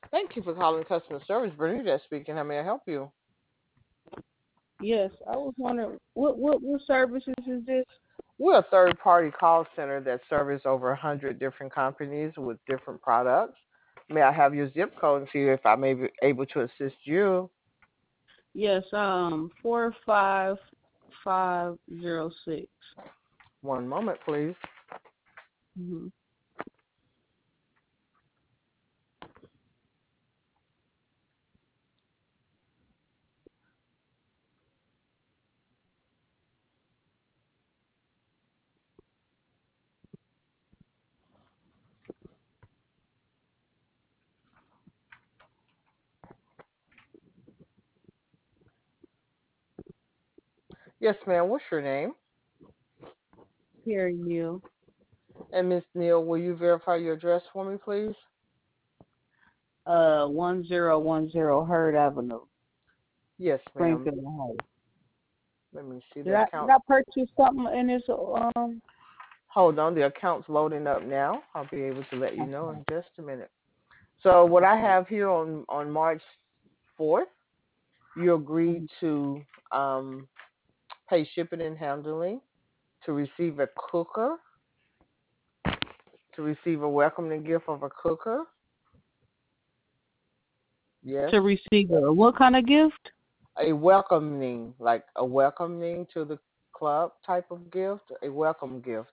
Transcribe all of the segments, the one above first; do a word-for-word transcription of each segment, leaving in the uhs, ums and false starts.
Thank you for calling customer service. Bernadette speaking. How may I help you? Yes, I was wondering what what what services is this? We're a third party call center that serves over one hundred different companies with different products. May I have your zip code and see if I may be able to assist you? Yes, um, four five five zero six. One moment, please. Mm-hmm. Yes, ma'am. What's your name? Here, Neil. And Miss Neal, will you verify your address for me, please? Uh, one zero one zero Hurd Avenue, Yes, ma'am. Springfield, Ohio. Let me see Did the I did account. I purchase something in this? Um, Hold on, the account's loading up now. I'll be able to let you know okay, in just a minute. So what I okay. have here on on March fourth, you agreed Mhm. to um, pay shipping and handling, to receive a cooker, to receive a welcoming gift of a cooker. Yes, To receive a what kind of gift? a welcoming, like a welcoming to the club type of gift, a welcome gift.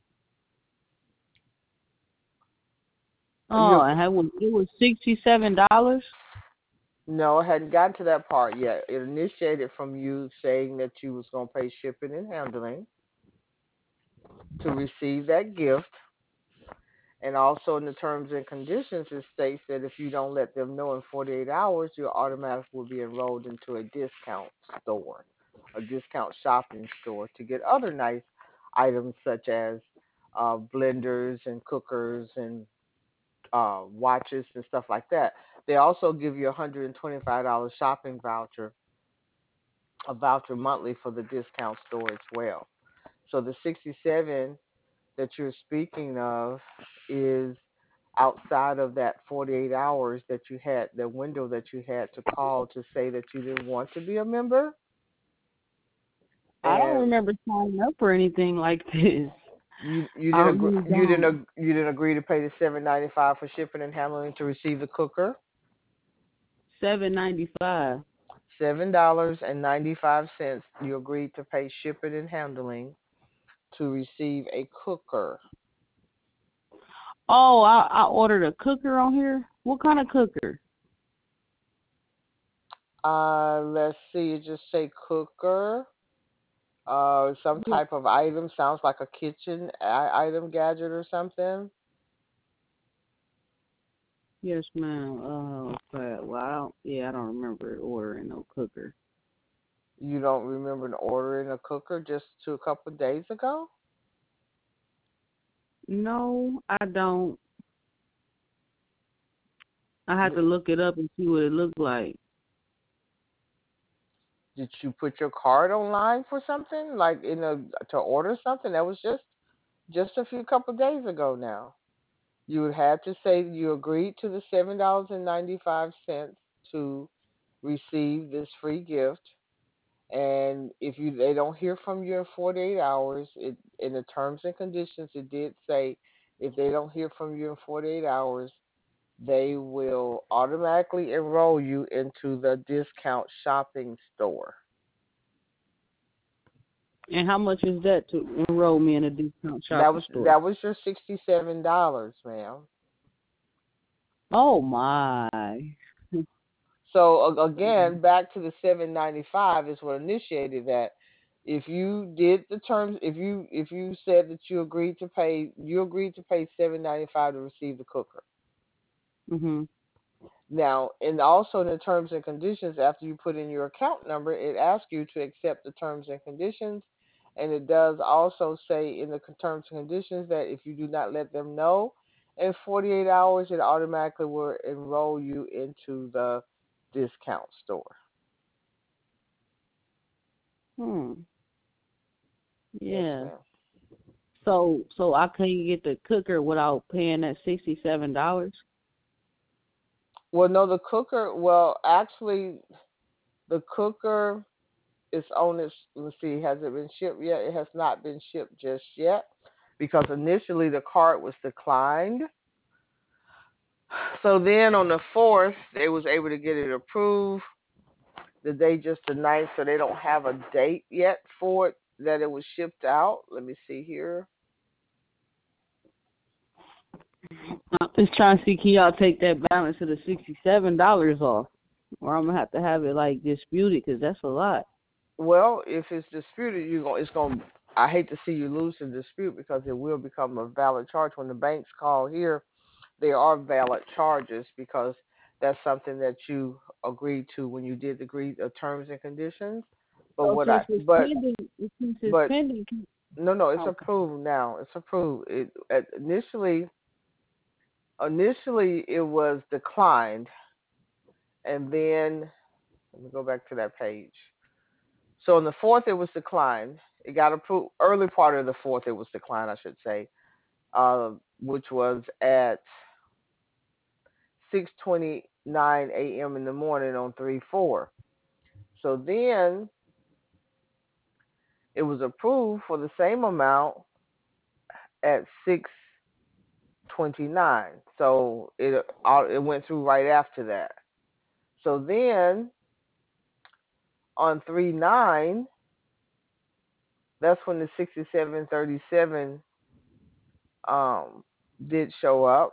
Oh, You and it was it was sixty seven dollars. No, I hadn't gotten to that part yet. It initiated from you saying that you was gonna pay shipping and handling to receive that gift. And also in the terms and conditions, it states that if you don't let them know in forty-eight hours, you automatically will be enrolled into a discount store, a discount shopping store to get other nice items such as uh, blenders and cookers and uh, watches and stuff like that. They also give you a one hundred twenty-five dollars shopping voucher, a voucher monthly for the discount store as well. So the sixty-seven that you're speaking of is outside of that forty-eight hours that you had, the window that you had to call to say that you didn't want to be a member, I don't and remember signing up for anything like this. you you I didn't agree, really you didn't don't. ag- you didn't agree to pay the seven ninety-five for shipping and handling to receive the cooker. Seven ninety five. Seven dollars and ninety-five cents. You agreed to pay shipping and handling to receive a cooker. Oh, I, I ordered a cooker on here. What kind of cooker? Uh, let's see. It just say cooker. Uh, some Ye- type of item. Sounds like a kitchen I- item gadget or something. Yes, ma'am. Oh, crap. Well, I don't. Yeah, I don't remember ordering no cooker. You don't remember ordering a cooker just to a couple of days ago? No, I don't. I had to look it up and see what it looked like. Did you put your card online for something like in a to order something? That was just just a few couple of days ago now. You would have to say you agreed to the seven dollars and ninety five cents to receive this free gift. And if you they don't hear from you in forty eight hours, it in the terms and conditions it did say if they don't hear from you in forty eight hours, they will automatically enroll you into the discount shopping store. And how much is that to enroll me in a discount That shopping was store? that was your sixty seven dollars, ma'am. Oh my. So a- again, back to the seven ninety five is what initiated that. If you did the terms, if you if you said that you agreed to pay, you agreed to pay seven ninety five to receive the cooker. Mhm. Now, and also in the terms and conditions, after you put in your account number, it asks you to accept the terms and conditions, and it does also say in the con- terms and conditions that if you do not let them know in forty eight hours, it automatically will enroll you into the discount store. Hmm. Yes, Yeah. ma'am. So so I couldn't get the cooker without paying that sixty seven dollars. Well, no, the cooker. Well, actually, the cooker is on its. Let's see, has it been shipped yet? It has not been shipped just yet because initially the card was declined. So then on the fourth, they was able to get it approved. The day just the ninth, so they don't have a date yet for it that it was shipped out. Let me see here. I'm just trying to see, can y'all take that balance of the sixty-seven dollars off? Or I'm going to have to have it, like, disputed, because that's a lot. Well, if it's disputed, you going it's going. I hate to see you lose the dispute because it will become a valid charge when the banks call here. They are valid charges because that's something that you agreed to when you did agree the terms and conditions. But So what I since it's but pending, since it's but pending, no no it's okay. approved now. It's approved. It initially initially it was declined, and then let me go back to that page. So on the fourth it was declined. It got approved early part of the fourth it was declined I should say, uh, which was at six twenty-nine a m in the morning on three four. So then it was approved for the same amount at six twenty-nine. So it it went through right after that. So then on three nine, that's when the sixty-seven thirty-seven um did show up,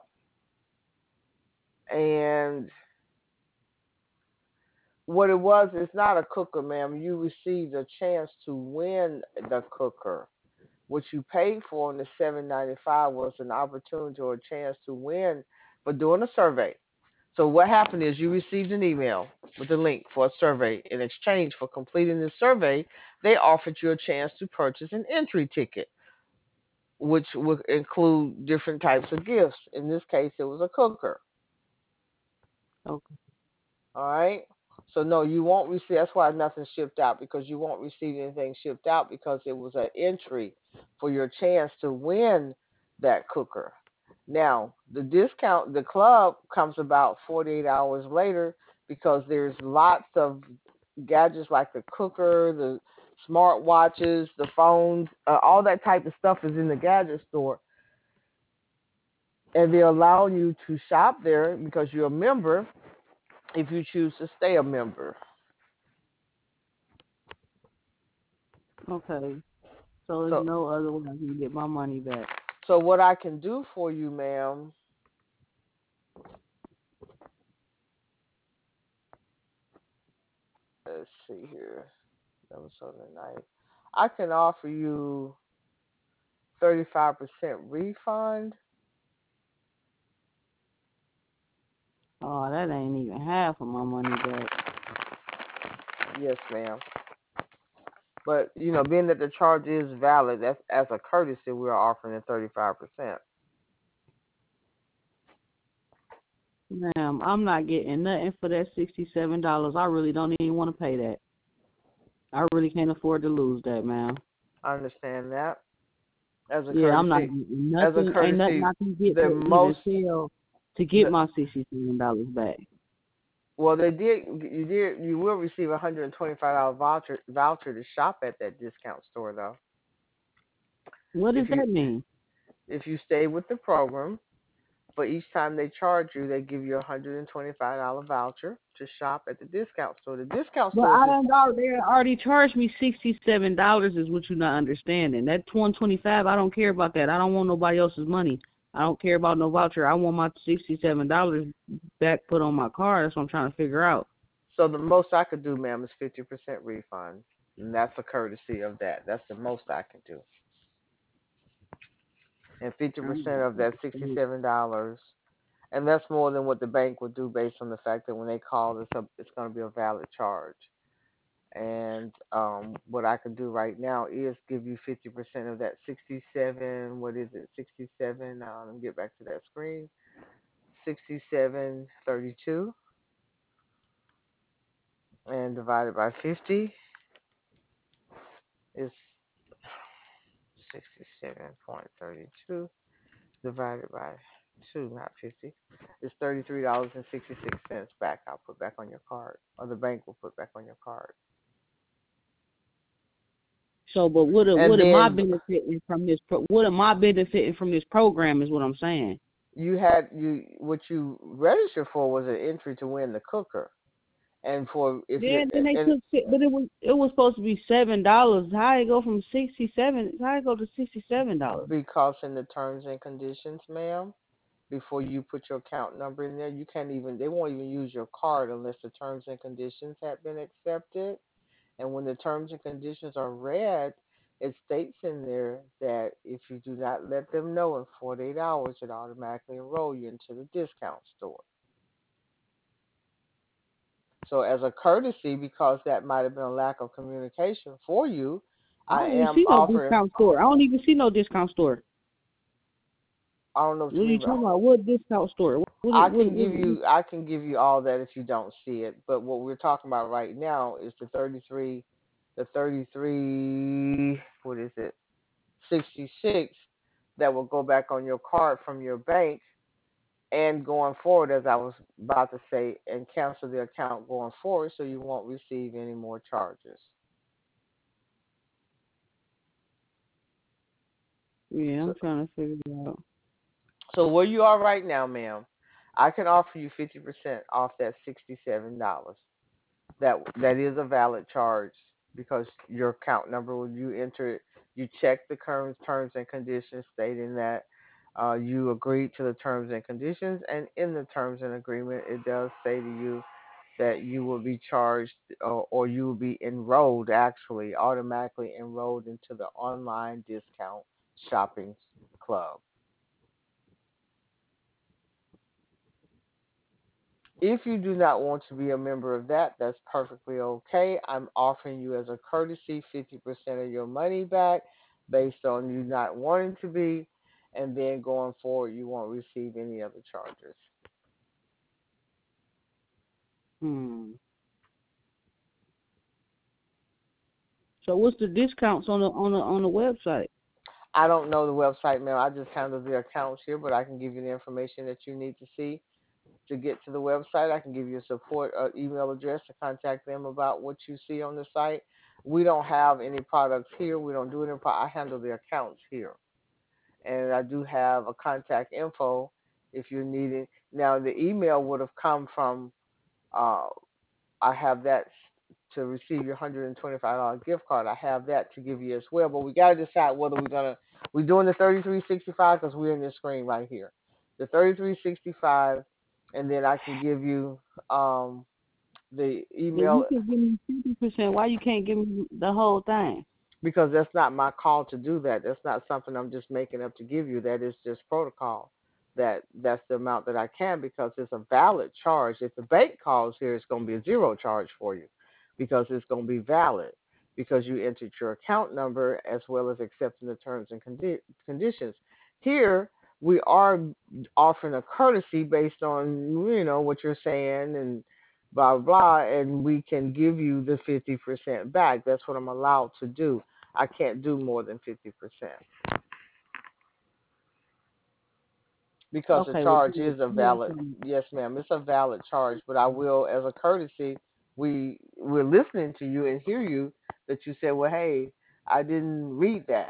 and what it was, it's not a cooker, ma'am. You received a chance to win the cooker. What you paid for in the seven ninety five was an opportunity or a chance to win for doing a survey. So what happened is you received an email with a link for a survey. In exchange for completing the survey, they offered you a chance to purchase an entry ticket, which would include different types of gifts. In this case, it was a cooker. Okay. All right. So no, you won't receive. That's why nothing shipped out because you won't receive anything shipped out because it was an entry for your chance to win that cooker. Now the discount, the club comes about forty-eight hours later because there's lots of gadgets like the cooker, the smart watches, the phones, uh, all that type of stuff is in the gadget store, and they're allowing you to shop there because you're a member if you choose to stay a member. Okay. So there's So no other way I can get my money back. So what I can do for you, ma'am, let's see here. That was on the night. I can offer you thirty-five percent refund. Oh, that ain't even half of my money back. Yes, ma'am. But you know, being that the charge is valid, that's as a courtesy, we are offering the thirty-five percent. Ma'am, I'm not getting nothing for that sixty-seven dollars. I really don't even want to pay that. I really can't afford to lose that, ma'am. I understand that. As a Yeah, I'm not courtesy, getting as a nothing. Ain't nothing courtesy, I can get the to even most, tell to get the my sixty-seven dollars back. well, they did. You did. You will receive a one hundred twenty-five dollar voucher voucher to shop at that discount store, though. What does If you that mean? if you stay with the program, for each time they charge you, they give you a one hundred twenty-five dollar voucher to shop at the discount store. The discount But stores I is done already, already charged me sixty-seven dollars is what you're not understanding. That one twenty-five, I don't care about that. I don't want nobody else's money. I don't care about no voucher. I want my sixty-seven dollars back put on my card. That's what I'm trying to figure out. so the most I could do, ma'am, is fifty percent refund, and that's a courtesy of that. That's the most I can do, and fifty percent of that sixty-seven dollars, and that's more than what the bank would do based on the fact that when they call, it's a, it's going to be a valid charge. And um, what I can do right now is give you fifty percent of that sixty-seven. What is it? sixty-seven. Uh, let me get back to that screen. sixty-seven thirty-two and divided by fifty is sixty-seven point three two divided by Shoot, not fifty. It's thirty-three dollars and sixty-six cents back. I'll put back on your card, or the bank will put back on your card. So, but what a- And what am I then benefiting from this? Pro- what am I benefiting from this program? Is what I'm saying. you had you what you registered for was an entry to win the cooker, and for if you're Yeah, then they and took, si- but it was it was supposed to be seven dollars. How it go from sixty seven? How it go to sixty seven dollars? because in the terms and conditions, ma'am, before you put your account number in there, you can't even they won't even use your card unless the terms and conditions have been accepted. And when the terms and conditions are read, it states in there that if you do not let them know in forty-eight hours, it automatically enroll you into the discount store. So, as a courtesy, because that might have been a lack of communication for you, I I don't even am see no offering. discount store. I don't even see no discount store. I don't know what What you are you mean by. talking about? What discount store? What I what what? can give what, you I can give you all that if you don't see it. But what we're talking about right now is the thirty-three, the thirty-three. What is it? sixty-six that will go back on your card from your bank and going forward, as I was about to say, and cancel the account going forward so you won't receive any more charges. yeah, So, I'm trying to figure it out. so where you are right now, ma'am, I can offer you fifty percent off that sixty-seven dollars. That that is a valid charge because your account number when you enter it, you check the current terms and conditions stating that uh, you agreed to the terms and conditions, and in the terms and agreement, it does say to you that you will be charged or, or you will be enrolled actually automatically enrolled into the online discount shopping club. If you do not want to be a member of that, that's perfectly okay. I'm offering you as a courtesy fifty percent of your money back based on you not wanting to be, and then going forward, you won't receive any other charges. Hmm. So what's the discounts on the on the on the website? I don't know the website, ma'am. I just handle the accounts here, but I can give you the information that you need to see to get to the website. I can give you a support uh, email address to contact them about what you see on the site. We don't have any products here. We don't do it in. Pro- I handle the accounts here. And I do have a contact info if you're needing. Now the email would have come from. Uh, I have that to receive your one hundred twenty-five dollars gift card. I have that to give you as well. But we got to decide whether we're gonna we're doing the thirty-three sixty-five because we're in this screen right here. The thirty-three sixty-five, and then I can give you um, the If you email can give me fifty percent, why you can't give me the whole thing? because that's not my call to do that. That's not something I'm just making up to give you. That is just protocol. That that's the amount that I can because it's a valid charge. If the bank calls here, it's going to be a zero charge for you because it's going to be valid because you entered your account number as well as accepting the terms and condi- conditions. Here we are offering a courtesy based on you know what you're saying and blah blah, and we can give you the fifty percent back. That's what I'm allowed to do. I can't do more than fifty percent because the Okay, well, charge do it. is a Do it valid. for me. Yes, ma'am, it's a valid charge. But I will, as a courtesy, we we're listening to you and hear you that you said, well, hey, I didn't read that,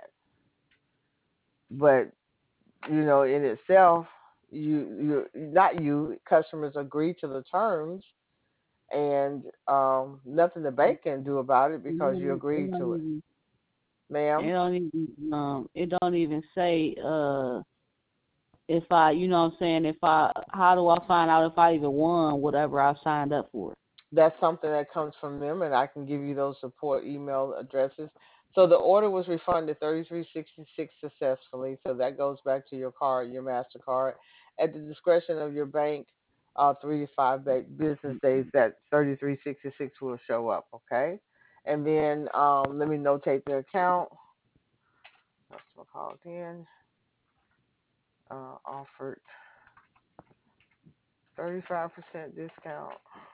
but you know, in itself, you you not you customers agree to the terms and um, nothing the bank can do about it It because you don't it agreed don't to it, even it ma'am. don't even um it don't even say uh if I you know what I'm saying if I how do I find out if I even won whatever I signed up for? That's something that comes from them, and I can give you those support email addresses. So the order was refunded thirty-three sixty-six successfully. So that goes back to your card, your Mastercard, at the discretion of your bank. Uh, three to five ba- business days, that thirty-three sixty-six will show up. Okay, and then um, let me notate the account. Customer called in. Uh, offered thirty-five percent discount.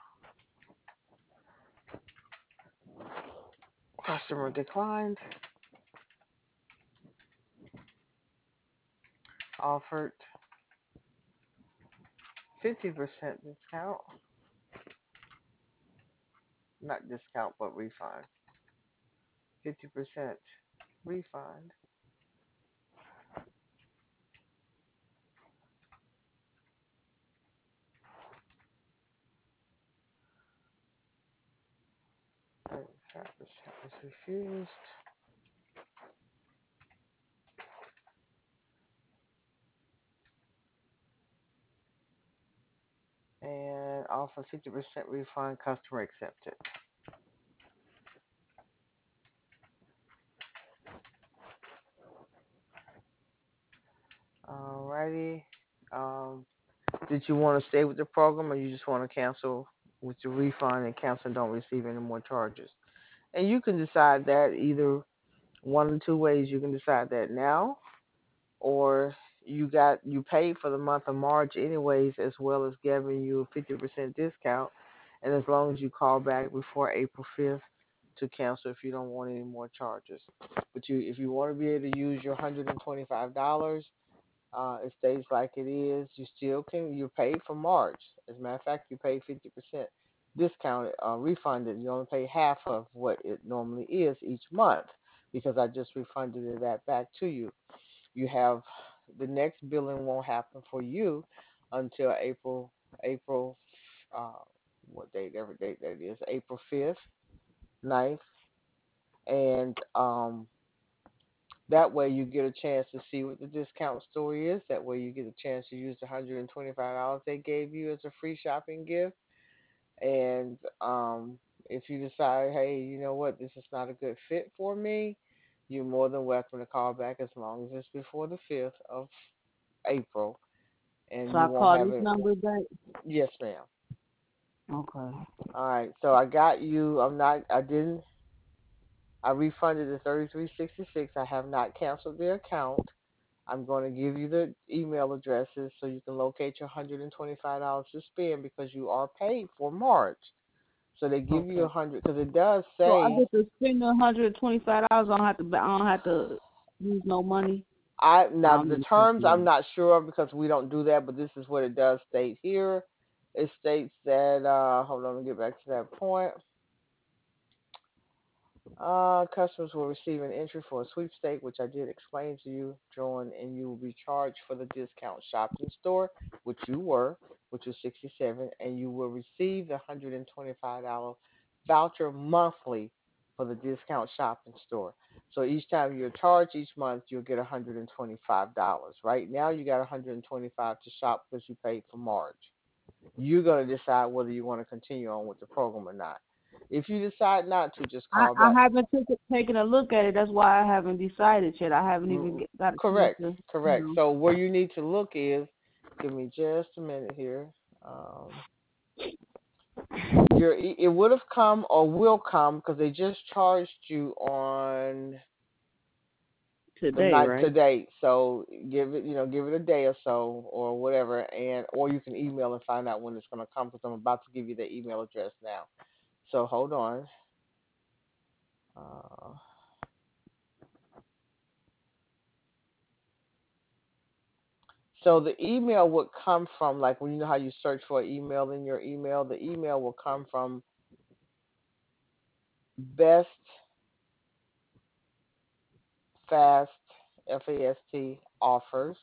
Customer declined. Offered fifty percent discount. Not discount, but refund. fifty percent refund. thirty-five percent was refused. And offer fifty percent refund, customer accepted. Alrighty. Um, did you want to stay with the program or you just want to cancel with your refund and cancel and don't receive any more charges? And you can decide that either one of two ways. You can decide that now, or you got you paid for the month of March anyways, as well as giving you a fifty percent discount. And as long as you call back before April fifth to cancel if you don't want any more charges. But you, if you want to be able to use your one hundred twenty-five dollars, uh, it stays like it is. You still can. You paid for March. As a matter of fact, you paid fifty percent discounted, uh, refunded. You only pay half of what it normally is each month because I just refunded it that back to you. You have the next billing won't happen for you until April April uh, what date? Every date that is April fifth, ninth, and um, that way you get a chance to see what the discount store is. That way you get a chance to use the one hundred twenty-five dollars they gave you as a free shopping gift. And um, if you decide, hey, you know what, this is not a good fit for me, you're more than welcome to call back as long as it's before the fifth of April, and So you I won't call have this it. number back. Yes, ma'am. Okay. All right. So I got you. I'm not. I didn't. I refunded the thirty-three sixty-six. I have not canceled the account. I'm going to give you the email addresses so you can locate your one hundred twenty-five dollars to spend because you are paid for March. So they give you a Okay. hundred because it does So I say. get to spend one hundred twenty-five dollars. I don't have to. I don't have to use no money. I now I'm the just terms I'm confused. not sure of because we don't do that, but this is what it does state here. It states that uh hold on, let me get back to that point. Uh, customers will receive an entry for a sweepstake, which I did explain to you, Joan, and you will be charged for the discount shopping store, which you were, which was sixty-seven, and you will receive the one hundred twenty-five dollars voucher monthly for the discount shopping store. So each time you're charged each month, you'll get one hundred twenty-five dollars. Right now, you got one hundred twenty-five dollars to shop because you paid for March. You're going to decide whether you want to continue on with the program or not. If you decide not to, just I call I back. haven't took it, taken a look at it. That's why I haven't decided yet. I haven't even Mm, get, got a chance correct, to, correct. you So where you need to look is, give me just a minute here. Um, your it would have come or will come because they just charged you on know, the today, night right? today. So give it, you know, give it a day or so or whatever, and or you can email and find out when it's going to come because I'm about to give you the email address now. So hold on. Uh, so the email would come from like when you know how you search for email in your email, the email will come from best fast F A S T offers.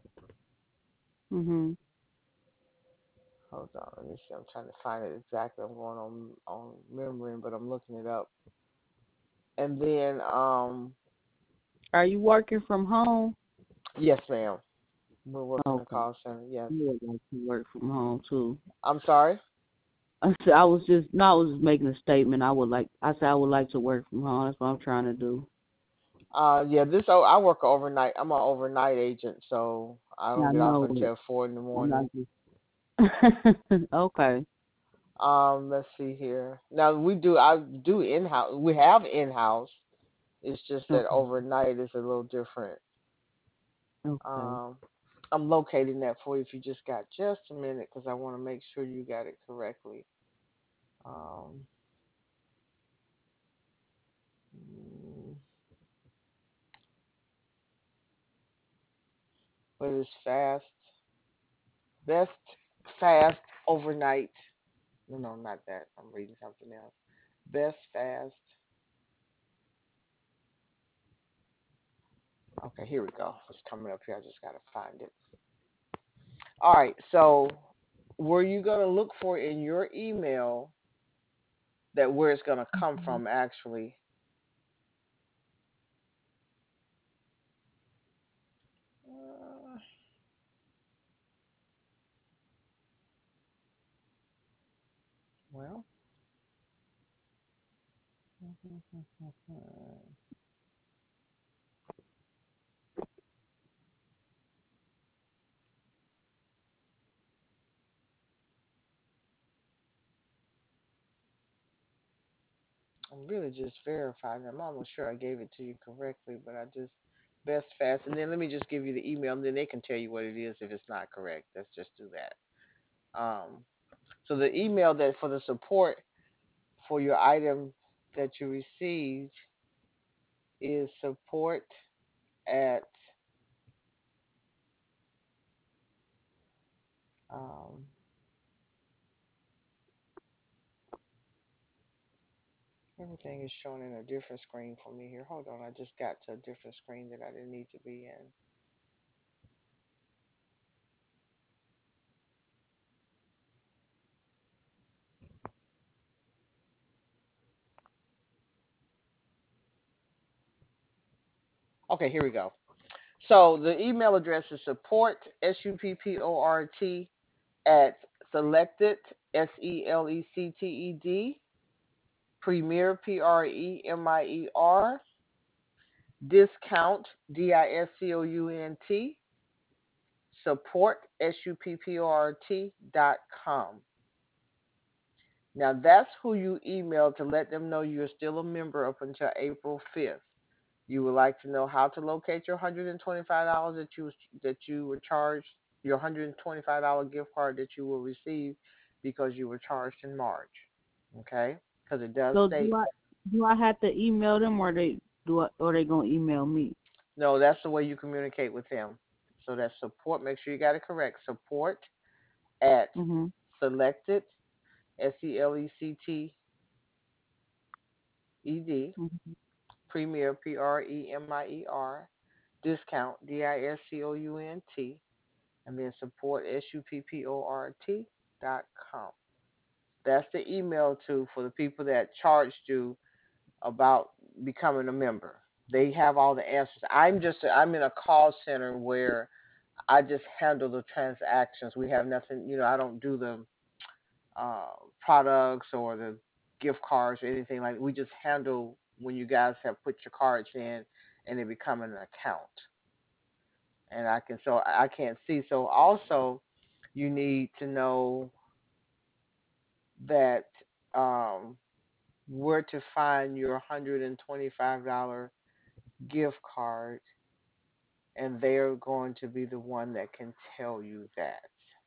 Mhm. Hold on, let me see. I'm trying to find it exactly. I'm going on on memory, but I'm looking it up. And then um Are you working from home? yes, ma'am. We're working the Okay. call center. Yes. You would like to work from home too. I'm sorry. I said I was just no, I was just making a statement. I would like. I said I would like to work from home. That's what I'm trying to do. Uh yeah, this oh I work overnight. I'm an overnight agent, so I don't I get off know it. until four in the I'm not morning. just. Okay. Um, let's see here. Now we do I do in house. We have in house. It's just that Okay. overnight is a little different. Okay. Um, I'm locating that for you if you just got just a minute because I want to make sure you got it correctly. Um, mm, but it's fast. Best. fast overnight. No, no, not that. I'm reading something else. Best fast. Okay, here we go. It's coming up here. I just gotta find it. All right. So, were you gonna look for in your email that where it's gonna come Mhm. from? Actually, uh, well, I'm really just verifying. I'm almost sure I gave it to you correctly, but I just best fast. And then let me just give you the email, and then they can tell you what it is if it's not correct. Let's just do that. Um, so the email that for the support for your item that you received is support at um, everything is shown in a different screen for me here. Hold on, I just got to a different screen that I didn't need to be in. Okay, here we go. So the email address is support S U P P O R T at selected S E L E C T E D Premier P R E M I E R discount D I S C O U N T support S U P P O R T dot com. Now that's who you email to let them know you're still a member up until April fifth. You would like to know how to locate your one hundred twenty-five dollars that you that you were charged, your one hundred twenty-five dollars gift card that you will receive because you were charged in March. Okay? Because it does So state do I do I have to email them, or they do I, or they gonna email me? no. That's the way you communicate with them. So that's support. Make sure you got it correct. Support at Mhm. selected S E L E C T E D Mhm. Premier P R E M I E R discount D I S C O U N T and then support S U P P O R T dot com. That's the email to for the people that charged you about becoming a member. They have all the answers. I'm just I'm in a call center where I just handle the transactions. We have nothing, you know. I don't do the uh, products or the gift cards or anything like. We just handle when you guys have put your cards in and they become an account. And I can so I can't see. So also, you need to know that um, where to find your one hundred twenty-five dollars gift card, and they're going to be the one that can tell you that.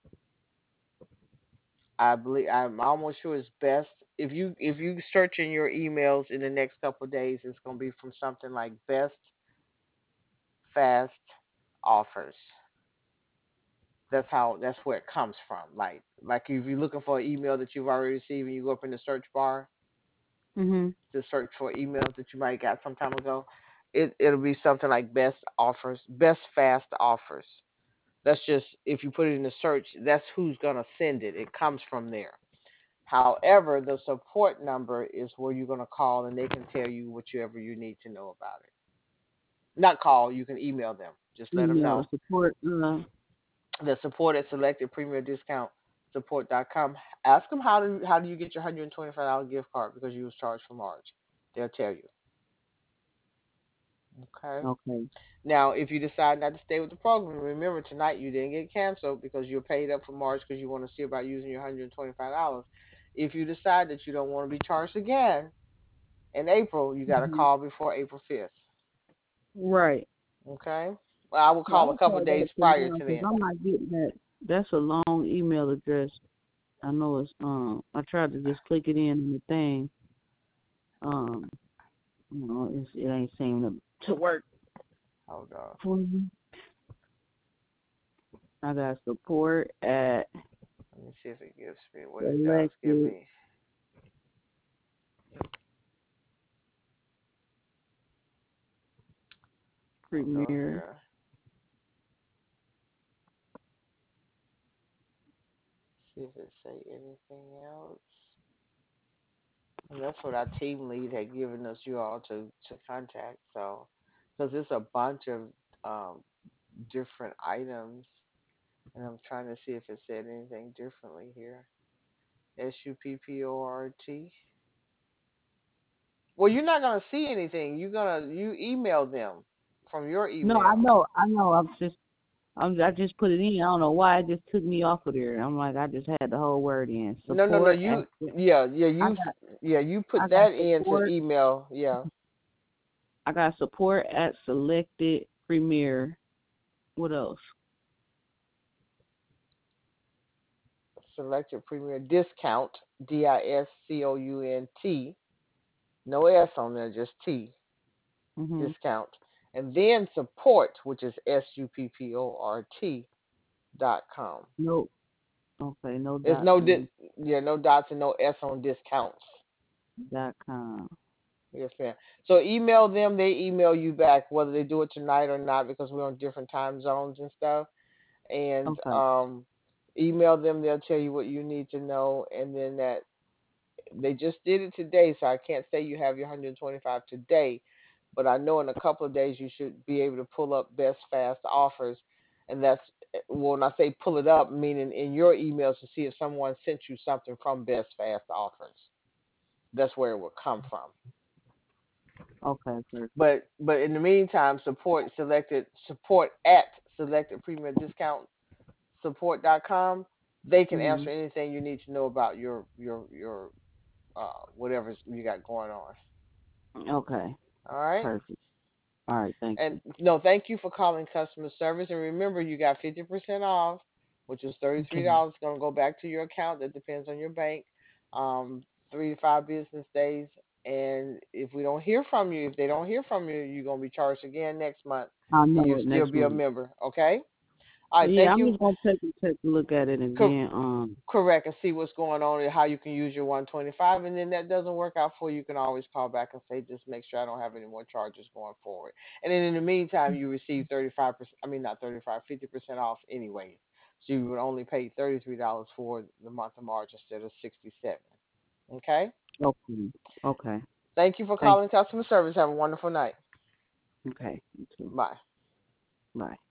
I believe I'm almost sure it's best if you if you search in your emails in the next couple of days, it's going to be from something like Best Fast Offers. That's how that's where it comes from. Like like if you're looking for an email that you've already received, and you go up in the search bar Mhm. to search for emails that you might got some time ago, it it'll be something like Best Offers, Best Fast Offers. That's just if you put it in the search, that's who's gonna send it. It comes from there. However, the support number is where you're gonna call and they can tell you whatever you need to know about it. Not call, you can email them. Just let them Email know. support. Uh, The support at selected premier discount support dot com. Ask them how do how do you get your one hundred twenty-five dollars gift card because you was charged for March. They'll tell you. Okay. okay. Now, if you decide not to stay with the program, remember tonight you didn't get canceled because you're paid up for March because you want to see about using your one hundred twenty-five dollars. If you decide that you don't want to be charged again in April, you got to Mhm. call before April fifth. Right. Okay? Well, I will Well, call a I'll couple call of days that prior tomorrow to because then. I'm not getting that. That's a long email address. I know it's um. I tried to just click it in in the thing. Um. You know, it's, it ain't seeming to to work Hold on. for me. I got support at Let me see if it gives me what it does give Selected me. I'll go Premier. here. See if it say anything else. And that's what our team lead had given us you all to to contact. So, because it's a bunch of um, different items, and I'm trying to see if it said anything differently here. S U P P O R T. Well, you're not gonna see anything. You're gonna you email them from your No, I email. know, I know. I'm just, I'm, I just put it in. I don't know why it just took me off of there. I'm like, I just had the whole word in No, no, no. support. At, You yeah, yeah. I You got, yeah. You I put got that into support. email. Yeah. I got support at selected Premier. What else? Selected Premier Discount. D I S C O U N T. No S on there, just T. Mhm. Discount. And then support, which is S U P P O R T dot com. Nope. Okay, no There's dots no in di- yeah, no dots and no S on discounts. dot com. Yes, ma'am. So email them. They email you back whether they do it tonight or not because we're on different time zones and stuff. And Okay. um, email them. They'll tell you what you need to know. And then that they just did it today, so I can't say you have your one hundred twenty-five today. But I know in a couple of days you should be able to pull up best fast offers. And that's well, when I say pull it up, meaning in your emails to see if someone sent you something from best fast offers. That's where it will come from. Okay, perfect. But but in the meantime, support selected support at selected premium discount support dot com. They can answer Mhm. anything you need to know about your your your uh whatever you got going on. Okay, All right. perfect. All right, thank And you. no, thank you for calling customer service. And remember, you got fifty percent off, which is thirty-three Okay. dollars. Going to go back to your account. That depends on your bank. Um, three to five business days. And if we don't hear from you, if they don't hear from you, you're going to be charged again next month. I'll And know you'll it still next be a month. member. Okay? All right. Yeah, Thank I'm you. just gonna take a take a look at it and Co- then um. correct. And see what's going on and how you can use your one twenty-five. And then that doesn't work out for you, you can always call back and say, just make sure I don't have any more charges going forward. And then in the meantime, you receive thirty-five percent, I mean, not thirty-five, fifty percent off anyway. So you would only pay thirty-three dollars for the month of March instead of sixty-seven. Okay? Okay. Okay. Thank you for Thank calling customer service. Have a wonderful night. you. Okay. You too. Bye. Bye.